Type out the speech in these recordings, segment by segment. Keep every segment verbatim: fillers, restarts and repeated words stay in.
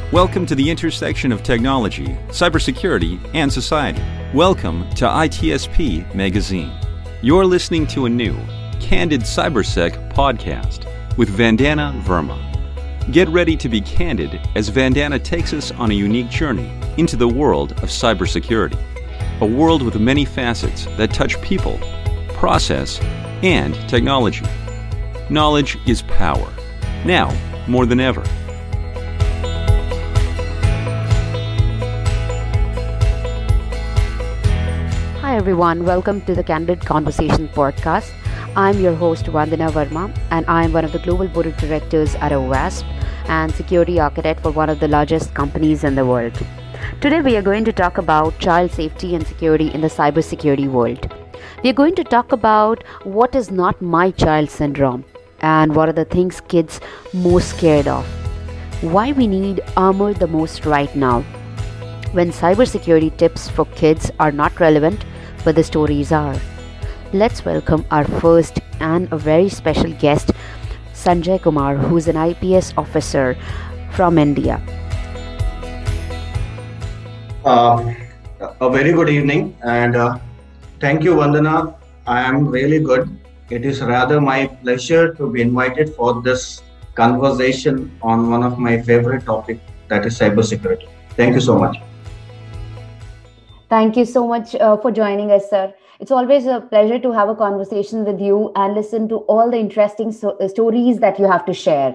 Welcome to the intersection of technology, cybersecurity, and society. Welcome to I T S P Magazine. You're listening to a new, Candid CyberSec podcast with Vandana Verma. Get ready to be candid as Vandana takes us on a unique journey into the world of cybersecurity, a world with many facets that touch people, process, and technology. Knowledge is power, now more than ever. Hi everyone, welcome to the Candid Conversation podcast. I'm your host Vandana Verma and I'm one of the Global Board of Directors at O W A S P and Security Architect for one of the largest companies in the world. Today we are going to talk about child safety and security in the cybersecurity world. We are going to talk about what is not my child syndrome and what are the things kids most scared of. Why we need armor the most right now when cybersecurity tips for kids are not relevant but the stories are. Let's welcome our first and a very special guest, Sanjay Kumar, who is an I P S officer from India. Uh, a very good evening and uh, thank you, Vandana. I am really good. It is rather my pleasure to be invited for this conversation on one of my favorite topics, that is cybersecurity. Thank you so much. Thank you so much uh, for joining us, sir. It's always a pleasure to have a conversation with you and listen to all the interesting so- uh, stories that you have to share.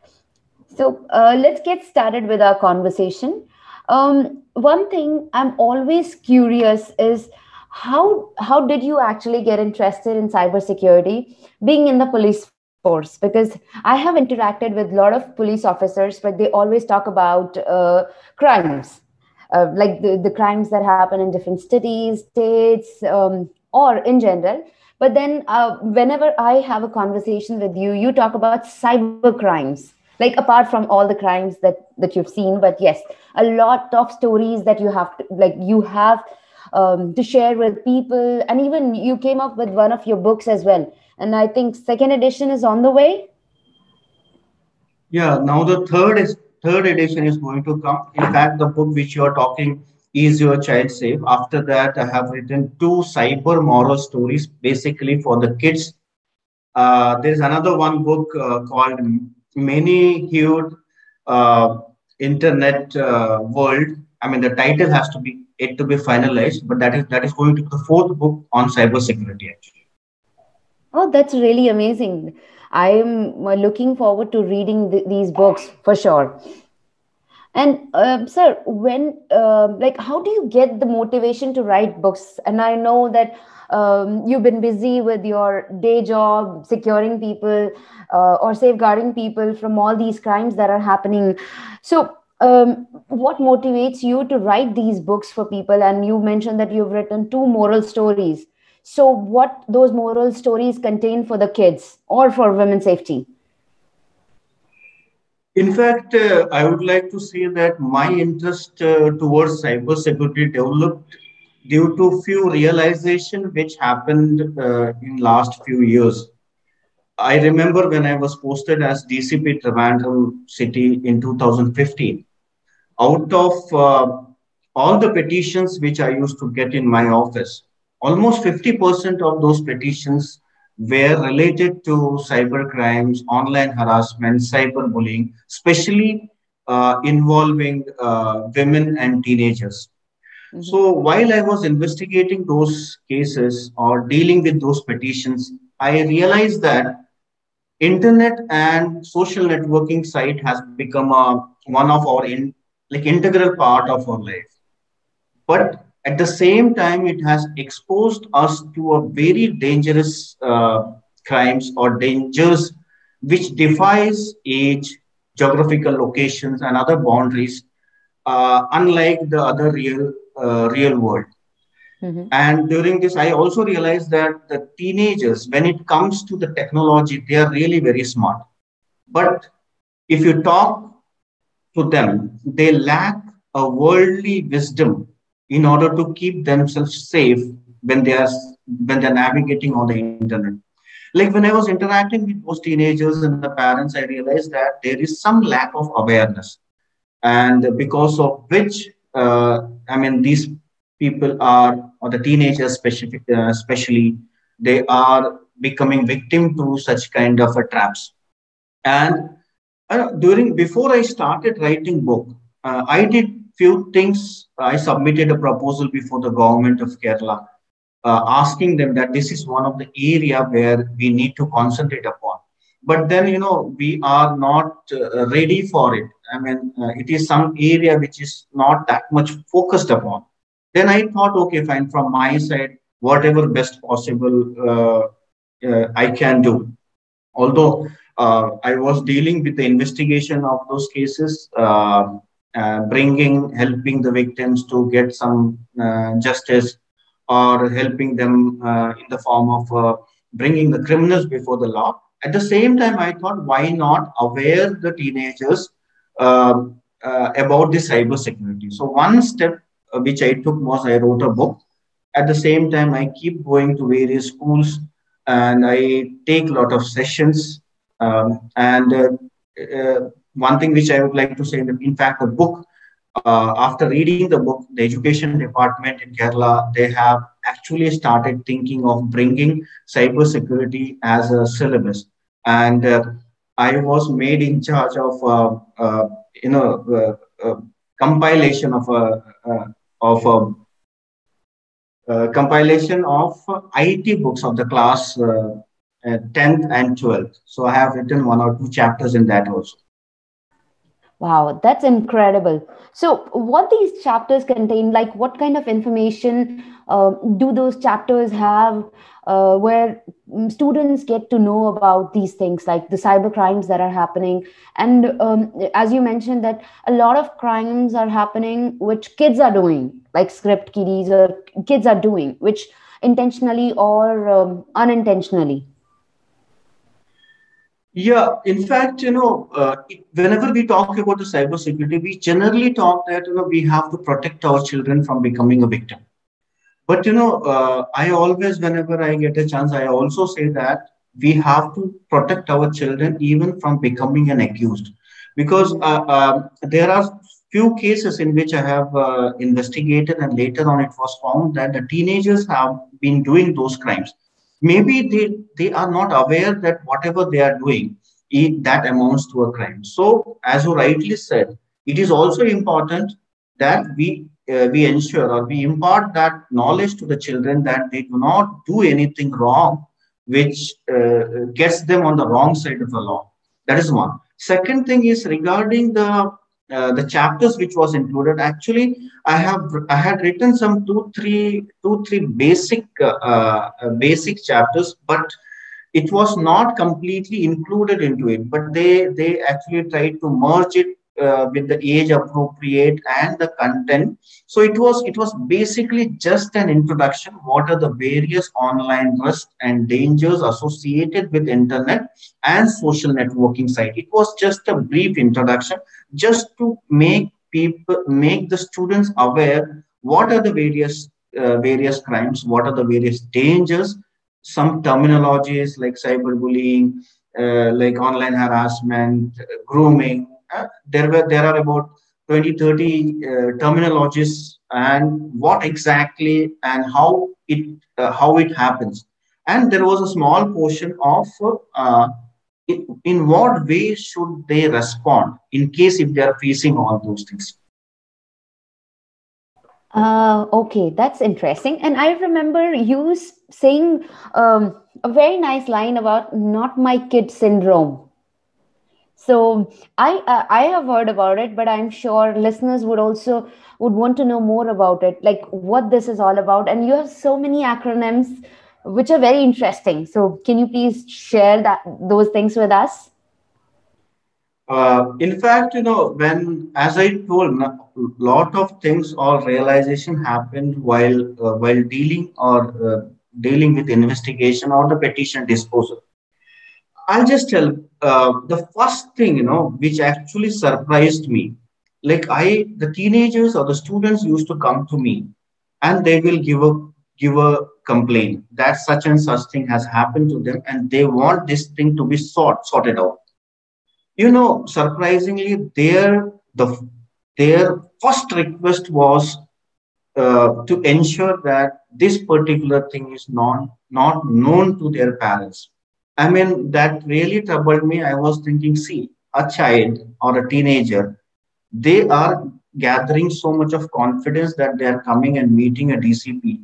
So uh, let's get started with our conversation. Um, one thing I'm always curious is how how did you actually get interested in cybersecurity, being in the police force? Because I have interacted with a lot of police officers, but they always talk about uh, crimes. Uh, like the, the crimes that happen in different cities, states, um, or in general. But then uh, whenever I have a conversation with you, you talk about cyber crimes, like apart from all the crimes that, that you've seen. But yes, a lot of stories that you have to, like you have um, to share with people. And even you came up with one of your books as well. And I think second edition is on the way. Yeah, now the third is third edition is going to come. In fact, the book which you are talking, Is Your Child Safe? After that, I have written two cyber moral stories, basically for the kids. Uh, there's another one book uh, called Many Hued uh, Internet uh, World. I mean, the title has to be it to be finalized, but that is that is going to be the fourth book on cybersecurity, actually. Oh, that's really amazing. I'm uh, looking forward to reading th- these books for sure. And um, sir, when um like, how do you get the motivation to write books? And I know that um, you've been busy with your day job, securing people uh, or safeguarding people from all these crimes that are happening. So, um, what motivates you to write these books for people? And you mentioned that you've written two moral stories. So, what those moral stories contain for the kids or for women's safety? In fact, uh, I would like to say that my interest uh, towards cybersecurity developed due to few realization which happened uh, in last few years. I remember when I was posted as D C P Trivandrum City in two thousand fifteen. Out of uh, all the petitions which I used to get in my office, almost fifty percent of those petitions were related to cyber crimes, online harassment, cyberbullying, especially uh, involving uh, women and teenagers. Mhm. So while I was investigating those cases or dealing with those petitions, I realized that internet and social networking site has become a one of our in, like integral part of our life, but at the same time it has exposed us to a very dangerous uh, crimes or dangers which defies age, geographical locations and other boundaries, uh, unlike the other real uh, real world. Mhm. And during this, I also realized that the teenagers, when it comes to the technology, they are really very smart. But if you talk to them, they lack a worldly wisdom in order to keep themselves safe when they are when they're navigating on the internet. Like when I was interacting with those teenagers and the parents, I realized that there is some lack of awareness. and because of which, uh, I mean, these people are, or the teenagers specific, uh, especially, they are becoming victim to such kind of a traps. And uh, during before I started writing book, uh, I did few things. I submitted a proposal before the government of Kerala, uh, asking them that this is one of the area where we need to concentrate upon. But then, you know, we are not uh, ready for it. I mean, uh, it is some area which is not that much focused upon. Then I thought, okay, fine, from my side, whatever best possible uh, uh, I can do. Although uh, I was dealing with the investigation of those cases, uh, uh, bringing, helping the victims to get some uh, justice, or helping them uh, in the form of uh, bringing the criminals before the law. At the same time, I thought, why not aware the teenagers um, uh, about the cyber security? So one step uh, which I took was I wrote a book. At the same time, I keep going to various schools and I take a lot of sessions. Um, and uh, uh, One thing which I would like to say that, in fact, the book, uh, after reading the book, the education department in Kerala, they have actually started thinking of bringing cybersecurity as a syllabus. And uh, I was made in charge of, uh, uh, you know, uh, uh, compilation of a, uh, of a uh, compilation of I T books of the class uh, uh, tenth and twelfth. So I have written one or two chapters in that also. Wow, that's incredible. So, what these chapters contain, like what kind of information uh, do those chapters have uh, where mm, students get to know about these things, like the cyber crimes that are happening? And um, as you mentioned, that a lot of crimes are happening which kids are doing, like script kiddies or kids are doing, which intentionally or um, unintentionally. Yeah, in fact, you know, uh, whenever we talk about the cybersecurity, we generally talk that, you know, we have to protect our children from becoming a victim. But, you know, uh, I always, whenever I get a chance, I also say that we have to protect our children even from becoming an accused. Because uh, uh, there are few cases in which I have uh, investigated, and later on it was found that the teenagers have been doing those crimes. Maybe they, they are not aware that whatever they are doing, it, that amounts to a crime. So, as you rightly said, it is also important that we uh, we ensure or we impart that knowledge to the children that they do not do anything wrong which uh, gets them on the wrong side of the law. That is one. Second thing is regarding the uh, the chapters which was included. Actually, i have I had written some two three two three basic uh, uh, basic chapters, but it was not completely included into it, but they they actually tried to merge it uh, with the age appropriate and the content. So it was it was basically just an introduction. What are the various online risks and dangers associated with internet and social networking site? It was just a brief introduction, just to make people make the students aware what are the various uh, various crimes, what are the various dangers, some terminologies like cyberbullying, uh, like online harassment, uh, grooming. Uh, there were there are about twenty, thirty uh, terminologies, and what exactly and how it uh, how it happens. And there was a small portion of uh, in, in what way should they respond in case if they are facing all those things. Uh, okay, that's interesting. And I remember you s- saying um, a very nice line about not my kid syndrome. So I uh, I have heard about it, but I'm sure listeners would also would want to know more about it, like what this is all about. And you have so many acronyms, which are very interesting. So can you please share that those things with us? Uh, in fact, you know, when, as I told, a lot of things or realization happened while uh, while dealing or uh, dealing with investigation or the petition disposal. I'll just tell uh, the first thing, you know, which actually surprised me. Like I, the teenagers or the students used to come to me, and they will give a give a complaint that such and such thing has happened to them, and they want this thing to be sort sorted out. You know, surprisingly, there the their first request was uh, to ensure that this particular thing is not not known to their parents. I mean, that really troubled me. I was thinking, see, a child or a teenager, they are gathering so much of confidence that they are coming and meeting a D C P,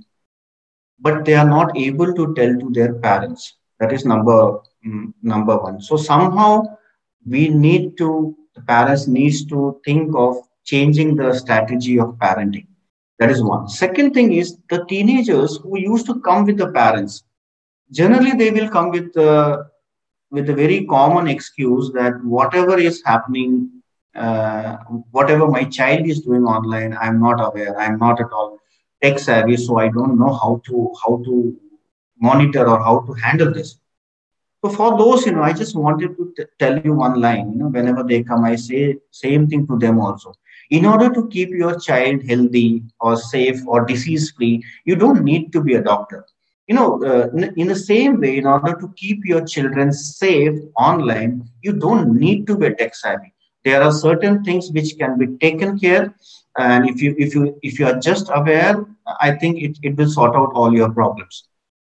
but they are not able to tell to their parents. That is number mm, number one. So somehow we need to, the parents needs to think of changing the strategy of parenting. That is one. Second thing is the teenagers who used to come with the parents. Generally, they will come with uh, with a very common excuse that whatever is happening, uh, whatever my child is doing online, I'm not aware. I'm not at all tech savvy, so I don't know how to how to monitor or how to handle this. So for those, you know, I just wanted to t- tell you one line. You know, whenever they come, I say same thing to them also. In order to keep your child healthy or safe or disease free, you don't need to be a doctor. You know, uh, in, in the same way, in order to keep your children safe online, you don't need to be tech savvy. There are certain things which can be taken care, and if you if you if you are just aware, I think it, it will sort out all your problems.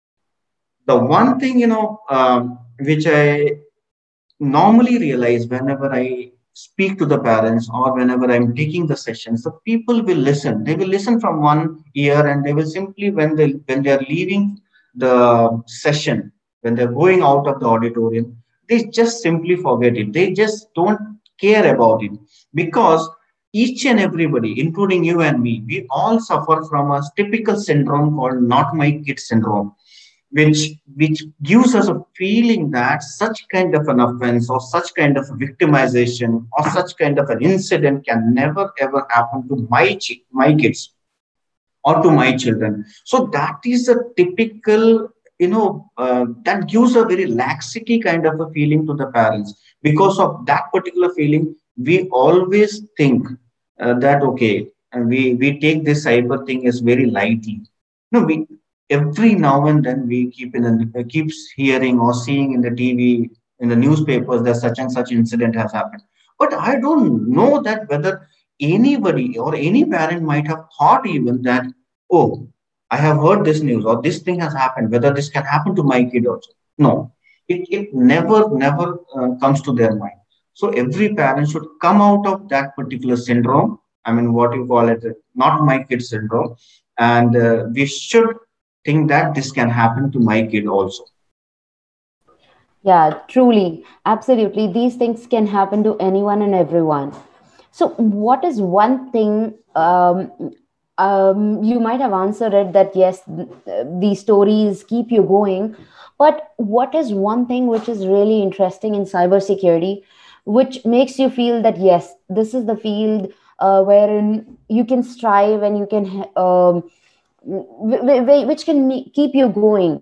The one thing, you know, um, which I normally realize whenever I speak to the parents or whenever I'm taking the sessions, the people will listen. They will listen from one ear, and they will simply, when they when they are leaving the session, when they're going out of the auditorium, they just simply forget it. They just don't care about it, because each and everybody, including you and me, we all suffer from a typical syndrome called not my kid syndrome, which which gives us a feeling that such kind of an offense or such kind of victimization or such kind of an incident can never ever happen to my chi- my kids or to my children. So that is a typical, you know, uh, that gives a very laxity kind of a feeling to the parents. Because of that particular feeling, we always think uh, that okay, and we we take this cyber thing as very lightly. No, we every now and then we keep in the, uh, keeps hearing or seeing in the T V, in the newspapers, that such and such incident has happened. But I don't know that whether anybody or any parent might have thought even that, oh, I have heard this news or this thing has happened, whether this can happen to my kid also. No, it, it never, never uh, comes to their mind. So every parent should come out of that particular syndrome. I mean, what you call it, uh, not my kid syndrome. And uh, we should think that this can happen to my kid also. Yeah, truly, absolutely. These things can happen to anyone and everyone. So, what is one thing, um, um, you might have answered it that yes, th- these stories keep you going, but what is one thing which is really interesting in cybersecurity, which makes you feel that yes, this is the field uh, wherein you can strive and you can, um, w- w- which can me- keep you going?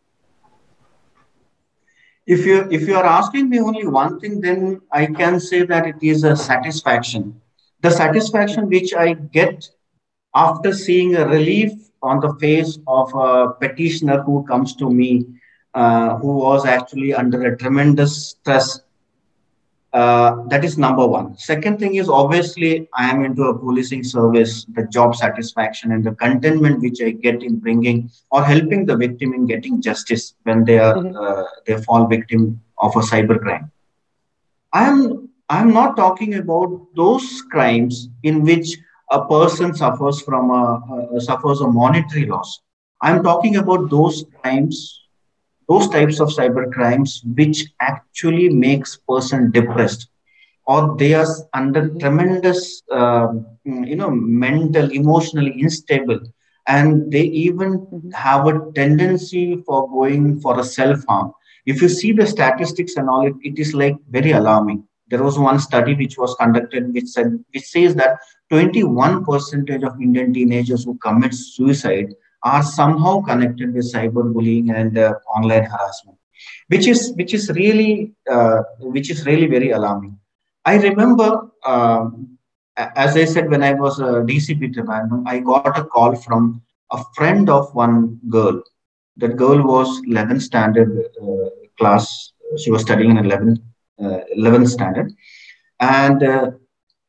If you if you are asking me only one thing, then I can say that it is a satisfaction. The satisfaction which I get after seeing a relief on the face of a petitioner who comes to me, uh, who was actually under a tremendous stress. Uh, that is number one. Second thing is, obviously I am into a policing service, the job satisfaction and the contentment which I get in bringing or helping the victim in getting justice when they are Mhm. uh, they fall victim of a cyber crime. I am I am not talking about those crimes in which a person suffers from a, a suffers a monetary loss. I am talking about those crimes, those types of cyber crimes which actually makes person depressed, or they are under Mhm. tremendous um, you know, mental emotionally unstable, and they even Mhm. have a tendency for going for a self harm. If you see the statistics and all, it, it is like very alarming. There was one study which was conducted which said which says that twenty-one percentage of Indian teenagers who commit suicide are somehow connected with cyberbullying and uh, online harassment, which is which is really uh, which is really very alarming. I remember, um, a- as I said, when I was a D C P Trivandrum, I got a call from a friend of one girl. That girl was eleventh standard uh, class. She was studying in eleventh, uh, eleventh standard. And uh,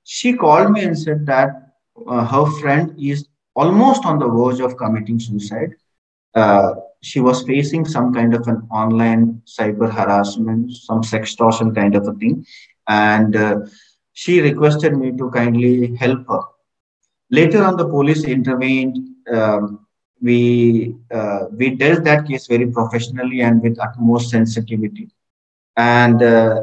She called me and said that uh, her friend is almost on the verge of committing suicide. Uh, she was facing some kind of an online cyber harassment, some sextortion kind of a thing, and uh, she requested me to kindly help her. Later on, the police intervened. Um, we uh, we dealt that case very professionally and with utmost sensitivity. And uh,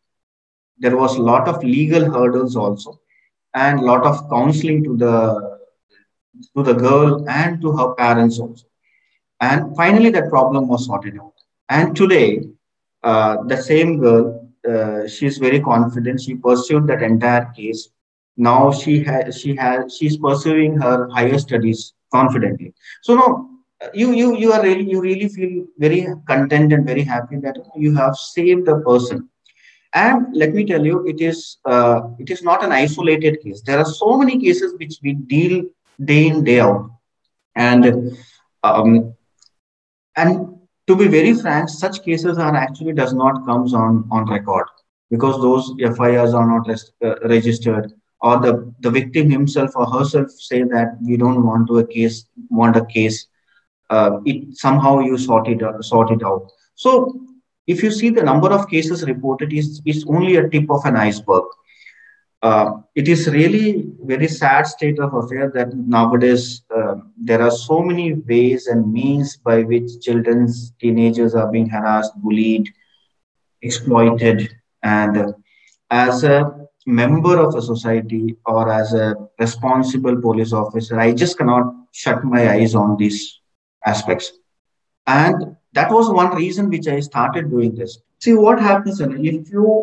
there was a lot of legal hurdles also, and a lot of counseling to the to the girl and to her parents also. And finally, that problem was sorted out. And today, uh, the same girl, uh, she's very confident. She pursued that entire case. Now she has, she has, she's pursuing her higher studies confidently. So now, you you you are really you really feel very content and very happy that you have saved a person. And let me tell you, it is uh, it is not an isolated case. There are so many cases which we deal day in day out, and um, and to be very frank, such cases are actually does not comes on on record because those F I Rs are not res- uh, registered, or the the victim himself or herself say that we don't want to a case want a case. Uh, it somehow you sort it out, sort it out. So if you see the number of cases reported is is only a tip of an iceberg. Uh, it is really very sad state of affair that nowadays uh, there are so many ways and means by which children's teenagers are being harassed, bullied, exploited, and uh, as a member of a society or as a responsible police officer, I just cannot shut my eyes on these aspects. And that was one reason which I started doing this. See what happens if you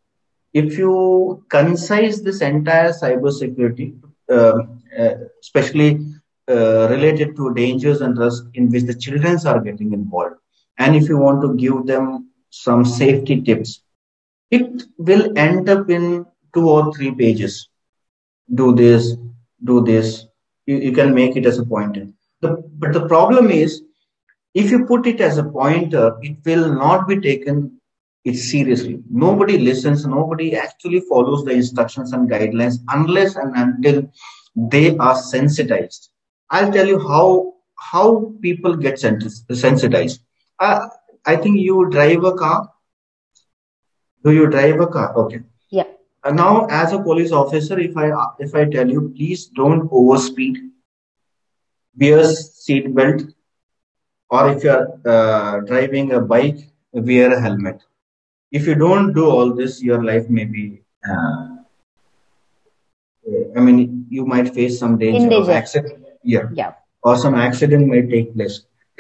if you concise this entire cybersecurity, uh, uh, especially uh, related to dangers and risks in which the children are getting involved, and if you want to give them some safety tips, it will end up in two or three pages. Do this, do this. You, you can make it as a pointer. The, but the problem is, if you put it as a pointer, it will not be taken it seriously. Nobody listens, nobody actually follows the instructions and guidelines unless and until they are sensitized. I'll tell you how how people get sensitized. Uh, I think you drive a car. Do you drive a car? Okay. Yeah. Uh, now, as a police officer, if I if I tell you, please don't overspeed, wear seat belt, or if you are uh, driving a bike, wear a helmet. If you don't do all this, your life may be, uh, I mean, you might face some danger, danger. of accident. Yeah. yeah. Or some accident may take place.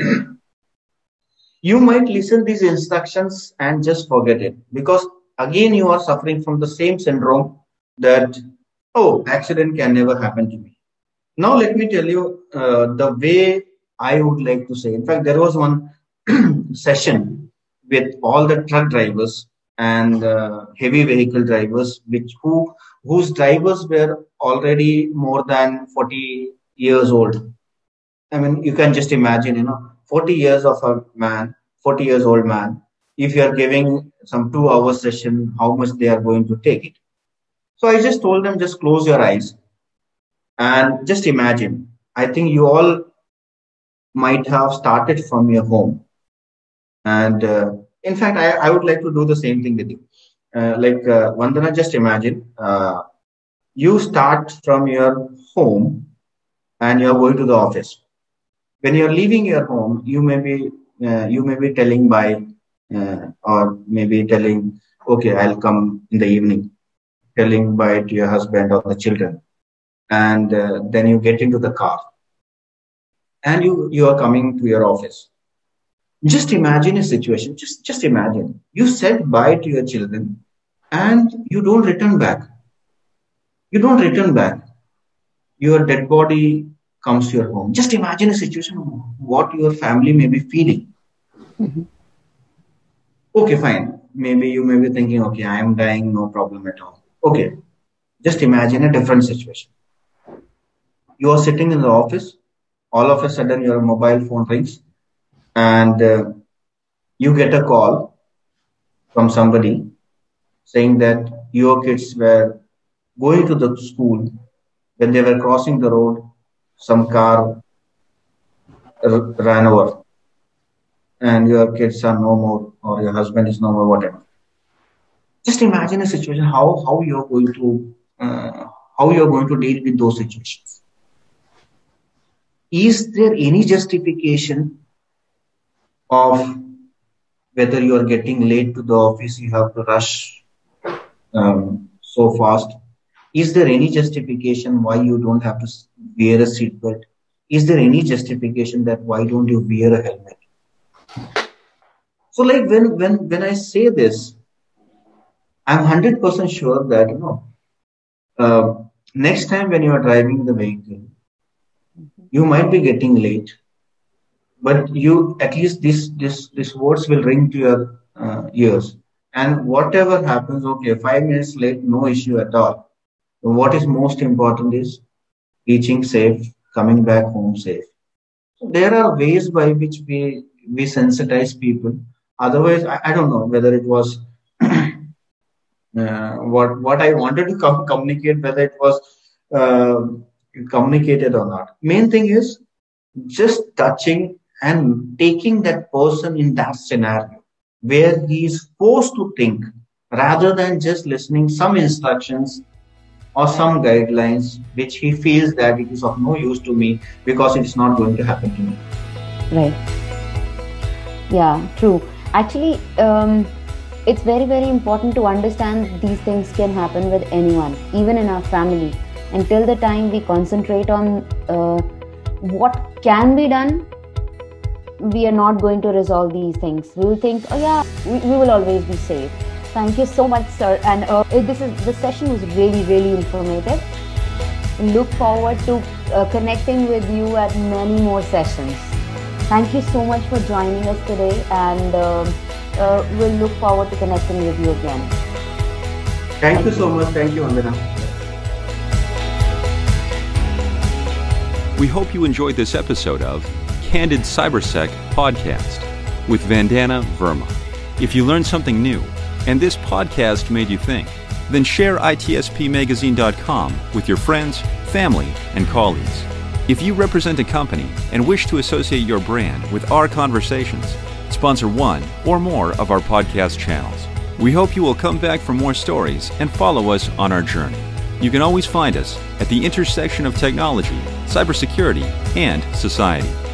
You might listen these instructions and just forget it because again, you are suffering from the same syndrome that, oh, accident can never happen to me. Now, let me tell you uh, the way I would like to say. In fact, there was one session with all the truck drivers and uh, heavy vehicle drivers, which who whose drivers were already more than forty years old. I mean, you can just imagine, you know, forty years of a man, forty years old man. If you are giving some two hour session, how much they are going to take it. So I just told them, just close your eyes and just imagine. I think you all might have started from your home. And uh, in fact, I, I would like to do the same thing with you. Uh, like uh, Vandana, just imagine uh, you start from your home and you're going to the office. When you're leaving your home, you may be uh, you may be telling bye, uh, or maybe telling, okay, I'll come in the evening, telling bye to your husband or the children, and uh, then you get into the car and you you are coming to your office. Just imagine a situation. Just, just imagine. You said bye to your children and you don't return back. You don't return back. Your dead body comes to your home. Just imagine a situation what your family may be feeling. Mm-hmm. Okay, fine. Maybe you may be thinking, okay, I am dying, no problem at all. Okay. Just imagine a different situation. You are sitting in the office. All of a sudden, your mobile phone rings. And uh, you get a call from somebody saying that your kids were going to the school, when they were crossing the road, some car r- ran over, and your kids are no more, or your husband is no more, whatever. Just imagine a situation how how you're going to uh, how you're going to deal with those situations. Is there any justification of whether you are getting late to the office, you have to rush um, so fast? Is there any justification why you don't have to wear a seatbelt? Is there any justification that why don't you wear a helmet? So, like when when when I say this, I'm one hundred percent sure that you know uh, next time when you are driving the vehicle, you might be getting late, but you at least this this this words will ring to your uh, ears. And whatever happens, okay, five minutes late, no issue at all. What is most important is reaching safe, coming back home safe. So there are ways by which we we sensitize people. Otherwise, I, I don't know whether it was uh, what what I wanted to com- communicate, whether it was uh, communicated or not. Main thing is just touching and taking that person in that scenario where he is forced to think rather than just listening some instructions or some guidelines which he feels that it is of no use to me because it is not going to happen to me. Right. Yeah, true. Actually, um, it's very, very important to understand these things can happen with anyone, even in our family. Until the time we concentrate on uh, what can be done, we are not going to resolve these things. We will think, oh yeah, we, we will always be safe. Thank you so much, sir. And uh, this is the session was really, really informative. Look forward to uh, connecting with you at many more sessions. Thank you so much for joining us today, and uh, uh, we'll look forward to connecting with you again. Thank, Thank you so much. Thank you, Vandana. We hope you enjoyed this episode of Candid CyberSec Podcast with Vandana Verma. If you learned something new and this podcast made you think, then share I T S P magazine dot com with your friends, family, and colleagues. If you represent a company and wish to associate your brand with our conversations, sponsor one or more of our podcast channels. We hope you will come back for more stories and follow us on our journey. You can always find us at the intersection of technology, cybersecurity, and society.